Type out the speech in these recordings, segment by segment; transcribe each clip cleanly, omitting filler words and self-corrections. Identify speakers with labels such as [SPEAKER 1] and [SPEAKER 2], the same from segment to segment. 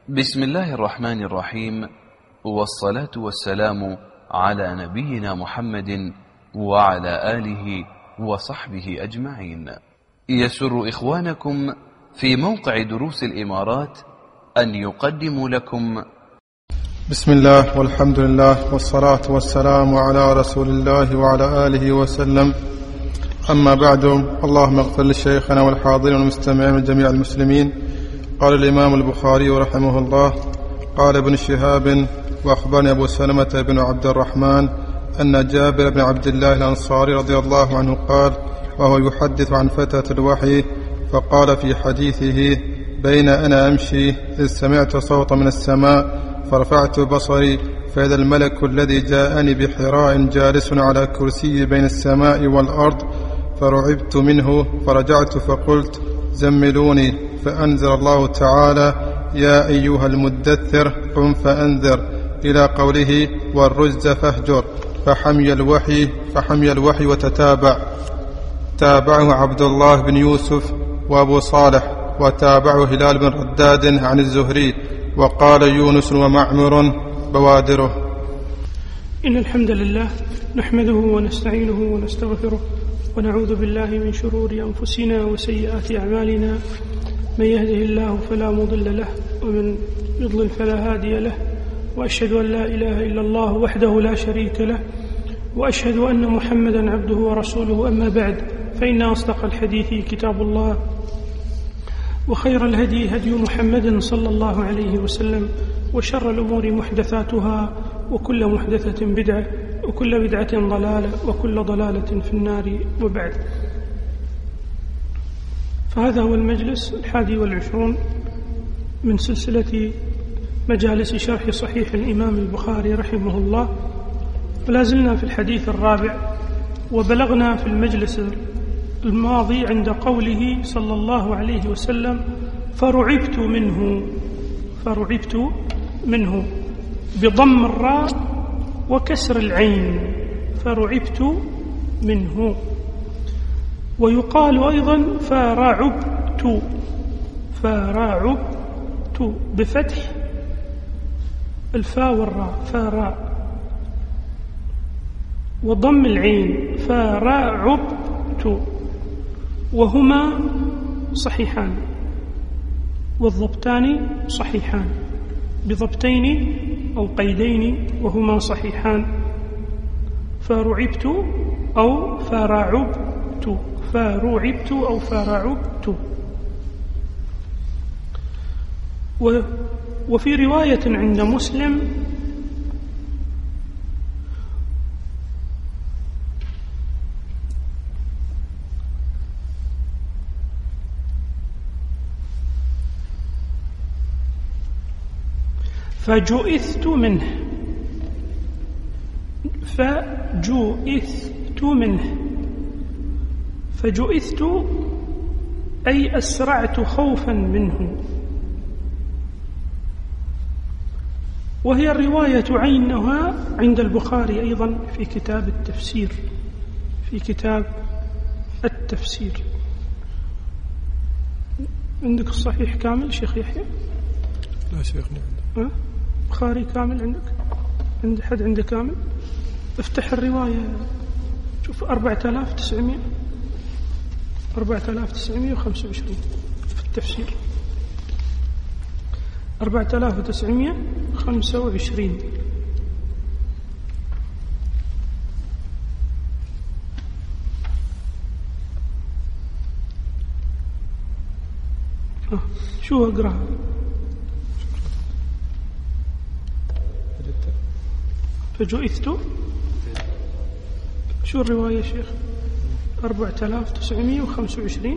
[SPEAKER 1] بسم الله الرحمن الرحيم، والصلاة والسلام على نبينا محمد وعلى آله وصحبه أجمعين. يسر إخوانكم في موقع دروس الإمارات أن يقدموا لكم
[SPEAKER 2] بسم الله والحمد لله والصلاة والسلام على رسول الله وعلى آله وسلم. أما بعد، اللهم اغفر لشيخنا والحاضرين والمستمعين من جميع المسلمين. قال الإمام البخاري رحمه الله: قال ابن شهاب: وأخبرني أبو سلمة بن عبد الرحمن أن جابر بن عبد الله الأنصاري رضي الله عنه قال وهو يحدث عن فتاة الوحي، فقال في حديثه: بين أنا أمشي إذ سمعت صوتا من السماء فرفعت بصري فإذا الملك الذي جاءني بحراء جالس على كرسي بين السماء والأرض، فرعبت منه فرجعت فقلت: زملوني. فأنزل الله تعالى: يا أيها المدثر قم فأنذر، إلى قوله: والرجز فاهجر. فحمي الوحي وتتابع. تابعه عبد الله بن يوسف وأبو صالح، وتابعه هلال بن رداد عن الزهري، وقال يونس ومعمر بوادره.
[SPEAKER 3] إن الحمد لله نحمده ونستعينه ونستغفره، ونعوذ بالله من شرور أنفسنا وسيئات أعمالنا. من يهده الله فلا مضل له، ومن يضلل فلا هادي له، وأشهد أن لا إله إلا الله وحده لا شريك له، وأشهد أن محمدا عبده ورسوله. أما بعد، فإن أصدق الحديث كتاب الله، وخير الهدي هدي محمد صلى الله عليه وسلم، وشر الأمور محدثاتها، وكل محدثة بدعة، وكل بدعة ضلالة، وكل ضلالة في النار. وبعد، فهذا هو المجلس 21 من سلسلة مجالس شرح صحيح الإمام البخاري رحمه الله، ولا زلنا في الحديث الرابع، وبلغنا في المجلس الماضي عند قوله صلى الله عليه وسلم: فرعبت منه بضم الراء وكسر العين، فرعبت منه. ويقال أيضا فرعبت بفتح الفاء والراء، فراء، وضم العين، فرعبت، وهما صحيحان، والضبطان صحيحان بضبطين أو قيدين، وهما صحيحان: فرعبت أو فرعبت، فرعبت أو فرعبت. وفي رواية عند مسلم: فجئثت منه. فجئثت أي أسرعت خوفا منه. وهي الرواية عينها عند البخاري أيضا في كتاب التفسير. عندك الصحيح كامل شيخ يحيى؟
[SPEAKER 2] لا شيخنا.
[SPEAKER 3] بخاري كامل عندك؟ عند حد عنده كامل؟ افتح الرواية، شوف 4925 في التفسير، 4925. شو أقرأ؟ فجئثت. شو الرواية يا شيخ؟ 4925.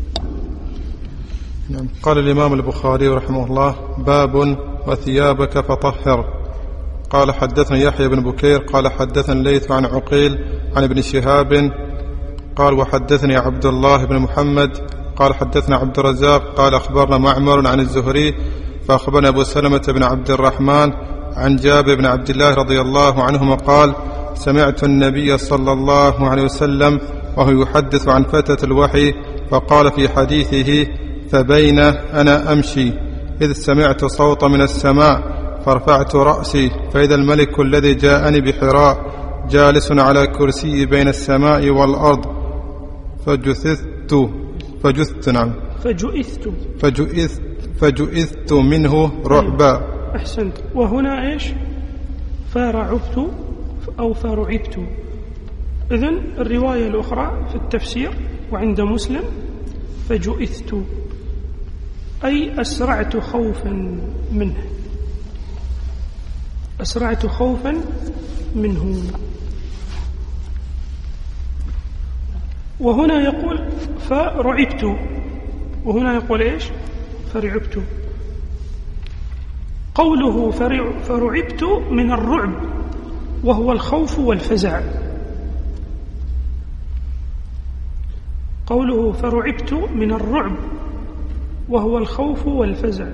[SPEAKER 2] نعم. قال الإمام البخاري رحمه الله: باب وثيابك فطهر. قال حدثنا يحيى بن بكير قال حدثنا الليث عن عقيل عن ابن شهاب قال وحدثني عبد الله بن محمد قال حدثنا عبد الرزاق قال أخبرنا معمر عن الزهري، فأخبرنا أبو سلمة بن عبد الرحمن عن جابر بن عبد الله رضي الله عنهما قال: سمعت النبي صلى الله عليه وسلم وهو يحدث عن فتاة الوحي، فقال في حديثه: فبين أنا أمشي إذ سمعت صوت من السماء فرفعت رأسي فإذا الملك الذي جاءني بحراء جالس على كرسي بين السماء والأرض فجئثت منه رعبا.
[SPEAKER 3] أحسنت. وهنا إيش؟ فرعبت أو فرعبت. إذن الرواية الأخرى في التفسير وعند مسلم فجئثت أي أسرعت خوفا منه، أسرعت خوفا منه. وهنا يقول فرعبت، وهنا يقول إيش؟ فرعبت. قوله فرعبت من الرعب وهو الخوف والفزع. قوله فرعبت من الرعب وهو الخوف والفزع.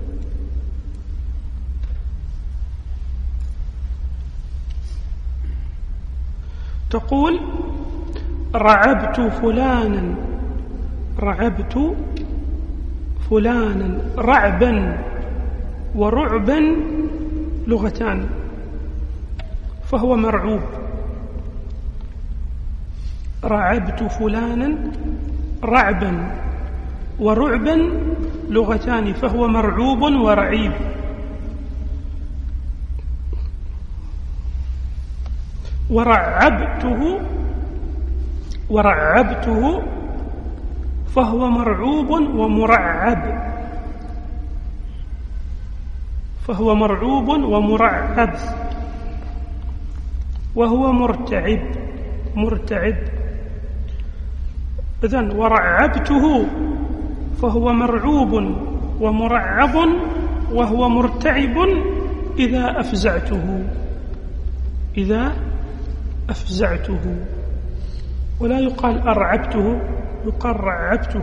[SPEAKER 3] تقول رعبت فلانا، رعبت فلانا. رعبا ورعبا لغتان، فهو مرعوب. رعبت فلانا رعبا ورعبا لغتان، فهو مرعوب ورعيب. ورعبته فهو مرعوب ومرعب، فهو مرعوب ومرعب. وهو مرتعب. إذن ورعبته فهو مرعوب ومرعب وهو مرتعب إذا أفزعته. ولا يقال أرعبته، يقال رعبته.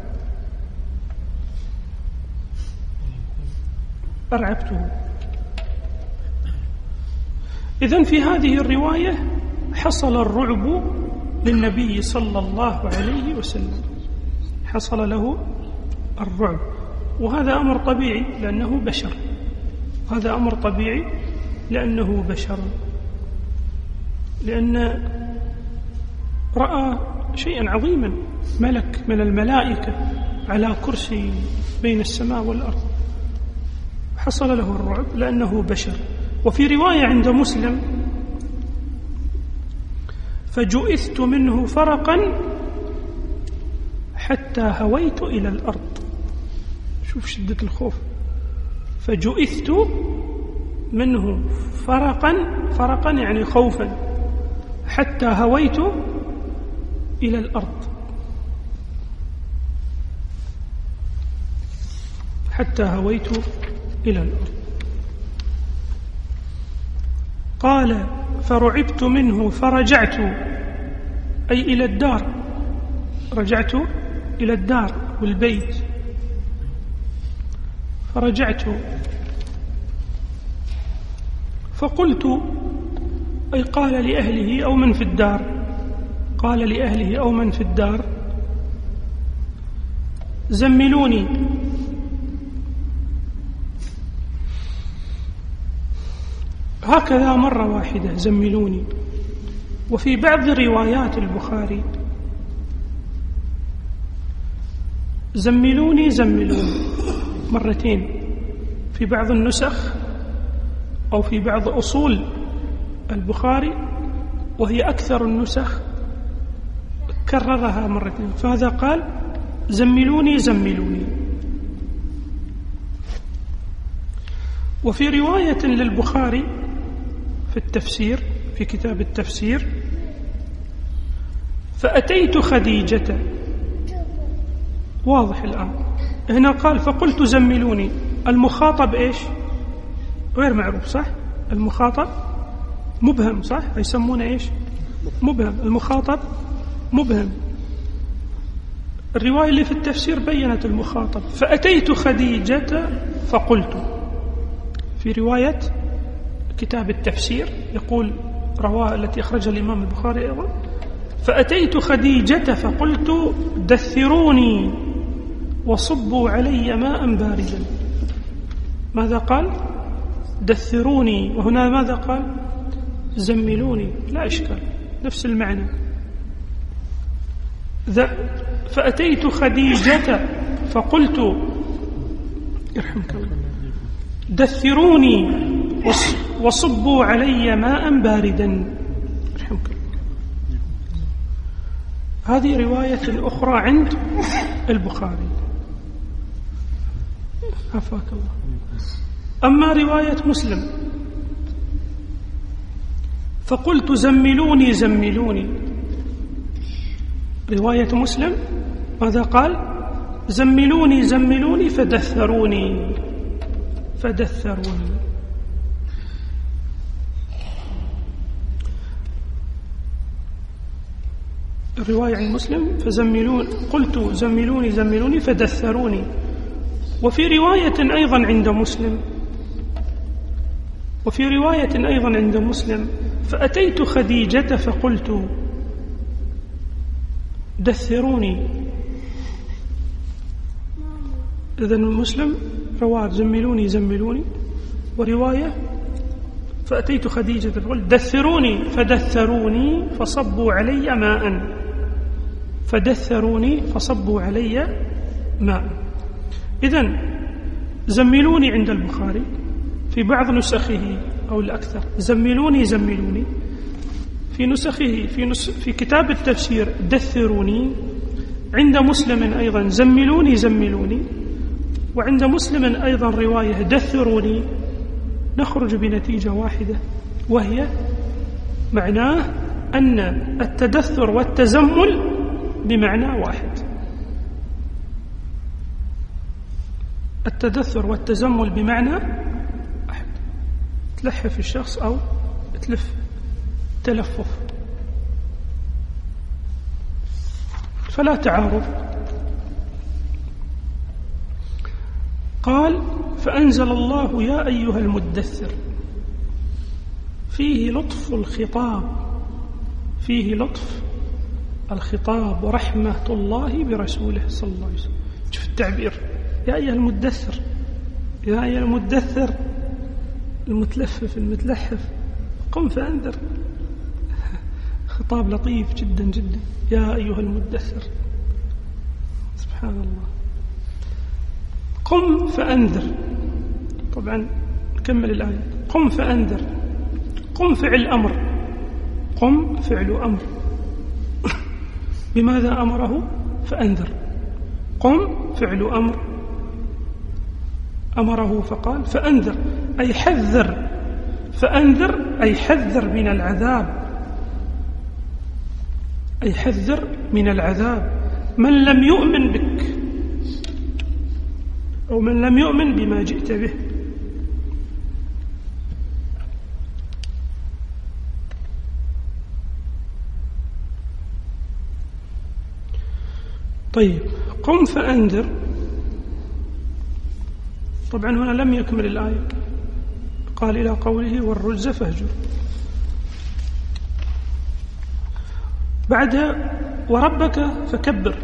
[SPEAKER 3] إذن في هذه الرواية حصل الرعب للنبي صلى الله عليه وسلم، حصل له الرعب، وهذا أمر طبيعي لأنه بشر، هذا أمر طبيعي لأنه بشر، لأن رأى شيئا عظيما، ملك من الملائكة على كرسي بين السماء والأرض، حصل له الرعب لأنه بشر. وفي رواية عند مسلم فجئثت منه فرقا حتى هويت إلى الأرض. شوف شدة الخوف. فجئثت منه فرقا يعني خوفا حتى هويت إلى الأرض، حتى هويت إلى الأرض. قال فرعبت منه فرجعت أي إلى الدار، رجعت إلى الدار والبيت. فرجعت فقلت أي قال لأهله أو من في الدار، قال لأهله أو من في الدار زملوني. هكذا مرة واحدة زملوني. وفي بعض روايات البخاري زملوني مرتين، في بعض النسخ أو في بعض أصول البخاري، وهي أكثر النسخ كررها مرتين، فهذا قال زملوني. وفي رواية للبخاري في التفسير في كتاب التفسير فأتيت خديجة. واضح الآن. هنا قال فقلت زملوني، المخاطب إيش؟ غير معروف، صح؟ المخاطب مبهم، صح؟ يسمونه إيش؟ مبهم. المخاطب مبهم. الرواية اللي في التفسير بيّنت المخاطب. فأتيت خديجة فقلت. في رواية كتاب التفسير يقول رواه التي أخرجها الإمام البخاري أيضا فأتيت خديجة فقلت دثروني وصبوا علي ماء باردا. ماذا قال؟ دثروني. وهنا ماذا قال؟ زملوني. لا إشكال، نفس المعنى. فأتيت خديجة فقلت يرحمك الله دثروني وصبوا علي ماء باردا. يرحمك الله. هذه رواية أخرى عند البخاري. عافاك الله. أما رواية مسلم فقلت زملوني زملوني. رواية مسلم ماذا قال؟ زملوني زملوني فدثروني فدثروني. الرواية عن مسلم فزملون، قلت زملوني زملوني فدثروني. وفي رواية أيضا عند مسلم، فأتيت خديجة فقلت دثروني. إذن مسلم رواه زملوني زملوني، ورواية فأتيت خديجة فقلت دثروني فدثروني فصبوا علي ماء، فدثروني فصبوا علي ماء. إذن زملوني عند البخاري في بعض نسخه أو الأكثر زملوني زملوني، في نسخه في كتاب التفسير دثروني، عند مسلم أيضا زملوني زملوني، وعند مسلم أيضا رواية دثروني. نخرج بنتيجة واحدة، وهي معناه أن التدثر والتزمل بمعنى واحد. التدثر والتزمل بمعنى واحد، تلحف الشخص أو تلفف، فلا تعارض. قال فأنزل الله يا أيها المدثر، فيه لطف الخطاب ورحمة الله برسوله صلى الله عليه وسلم. شوف التعبير، يا أيها المدثر، يا أيها المدثر، المتلفف المتلحف، قم فأنذر. خطاب لطيف جدا جدا، يا أيها المدثر. سبحان الله. قم فأنذر. طبعا نكمل الآية. قم فأنذر، قم فعل أمر، قم فعل أمر. بماذا أمره؟ فأنذر. قم فعل أمر، أمره فقال فأنذر، أي حذر. فأنذر أي حذر من العذاب، أي حذر من العذاب من لم يؤمن بك أو من لم يؤمن بما جئت به. طيب، قم فأنذر. طبعا هنا لم يكمل الآية، قال إلى قوله والرجز فاهجر. بعدها وربك فكبر،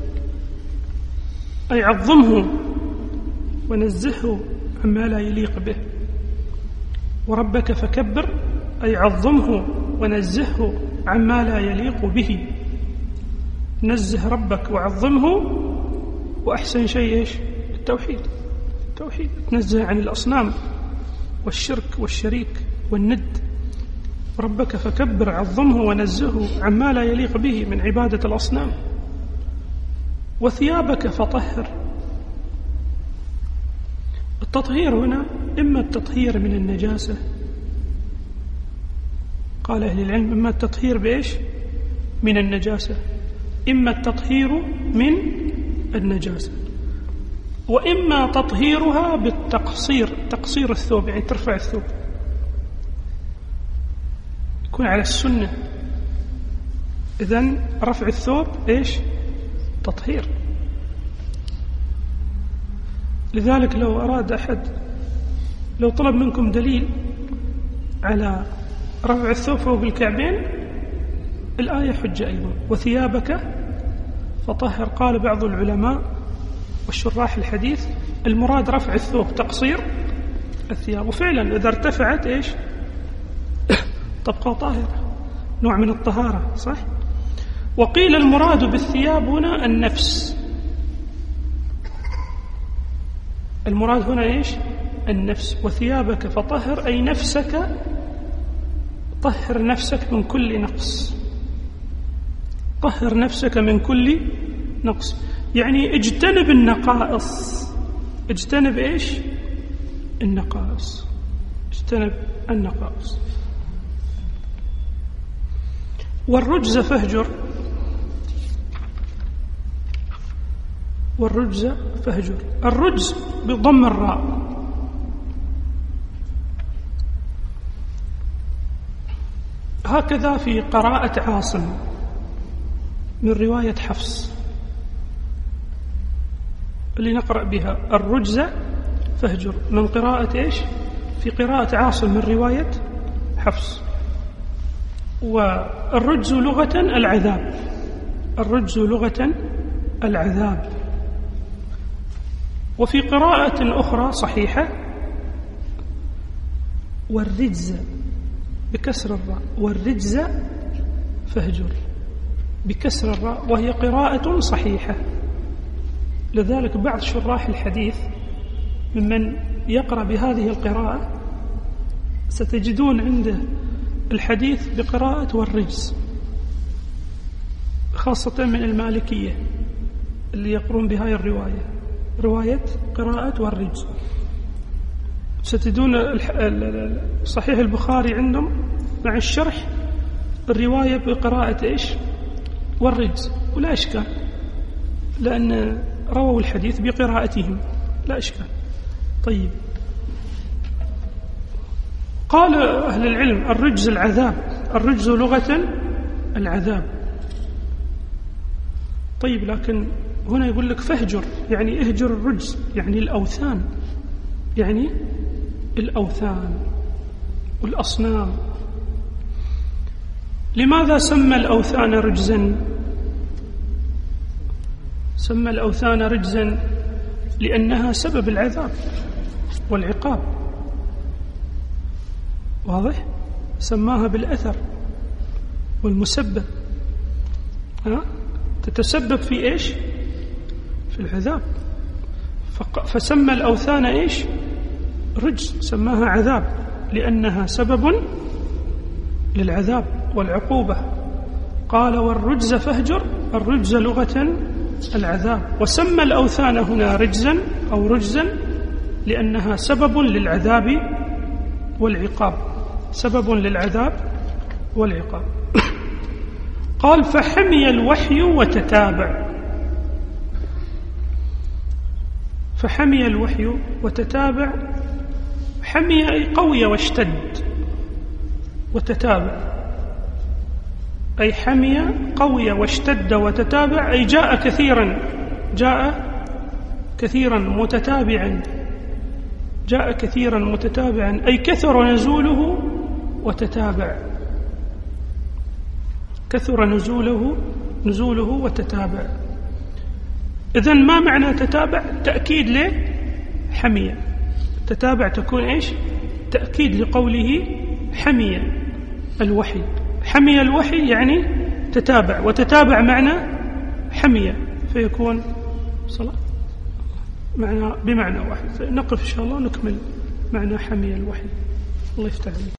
[SPEAKER 3] أي عظمه ونزهه عما لا يليق به. وربك فكبر أي عظمه ونزهه عما لا يليق به. نزه ربك وعظمه، وأحسن شيء إيش؟ التوحيد. تنزه عن الأصنام والشرك والشريك والند. ربك فكبر، عظمه ونزهه عما لا يليق به من عبادة الأصنام. وثيابك فطهر. التطهير هنا إما التطهير من النجاسة، قال أهل العلم إما التطهير بإيش؟ من النجاسة، إما التطهير من النجاسة، وإما تطهيرها بالتقصير، تقصير الثوب، يعني ترفع الثوب، يكون على السنة. إذن رفع الثوب إيش؟ تطهير. لذلك لو أراد أحد، لو طلب منكم دليل على رفع الثوب فوق الكعبين، الآية حجة أيضا. وثيابك فطهر. قال بعض العلماء والشراح الحديث المراد رفع الثوب تقصير، الثياب. وفعلا إذا ارتفعت إيش تبقى طاهرة، نوع من الطهارة، صح؟ وقيل المراد بالثياب هنا النفس، المراد هنا إيش؟ النفس. وثيابك فطهر أي نفسك، طهر نفسك من كل نقص، طهر نفسك من كل نقص، يعني اجتنب النقائص. اجتنب إيش؟ النقائص، اجتنب النقائص. والرجز فاهجر، والرجز فاهجر. الرجز بضم الراء، هكذا في قراءة عاصم من رواية حفص اللي نقرأ بها، الرجز فاهجر، من قراءة إيش؟ في قراءة عاصم من رواية حفص. والرجز لغة العذاب، الرجز لغة العذاب. وفي قراءة أخرى صحيحة والرجز بكسر الراء، والرجز فاهجر بكسر الراء، وهي قراءة صحيحة. لذلك بعض شراح الحديث ممن يقرأ بهذه القراءة ستجدون عنده الحديث بقراءة والرجز، خاصة من المالكية اللي يقرون بهاي الرواية، رواية قراءة والرجز. ستجدون صحيح البخاري عندهم مع الشرح الرواية بقراءة إيش؟ والرجز، ولا إشكال، لأن رووا الحديث بقراءتهم، لا إشكال. طيب، قال أهل العلم الرجز العذاب، الرجز لغة العذاب. طيب، لكن هنا يقول لك فاهجر، يعني اهجر الرجز، يعني الأوثان، يعني الأوثان والأصنام. لماذا سمى الأوثان رجزا؟ سمى الأوثان رجزا لأنها سبب العذاب والعقاب، واضح؟ سماها بالأثر والمسبب، تتسبب في إيش؟ في العذاب. فسمى الأوثان إيش؟ رجز، سماها عذاب لأنها سبب للعذاب والعقوبة. قال والرجز فاهجر، الرجز لغة العذاب. وسمى الأوثان هنا رجزا أو رجزا لأنها سبب للعذاب والعقاب، سبب للعذاب والعقاب. قال فحمي الوحي وتتابع، فحمي الوحي وتتابع، حمي أي قوي واشتد، وتتابع أي حمي قوي واشتد وتتابع، أي جاء كثيرا، جاء كثيرا متتابعا، جاء كثيرا متتابعا، أي كثر نزوله وتتابع، كثر نزوله وتتابع. إذن ما معنى تتابع؟ تأكيد له حمية، تتابع تكون إيش؟ تأكيد لقوله حمية الوحي، حمية الوحي يعني تتابع، وتتابع معنى حمية، فيكون صلاة معنى بمعنى واحد. نقف إن شاء الله نكمل معنى حمية الوحي. الله يفتح عليك.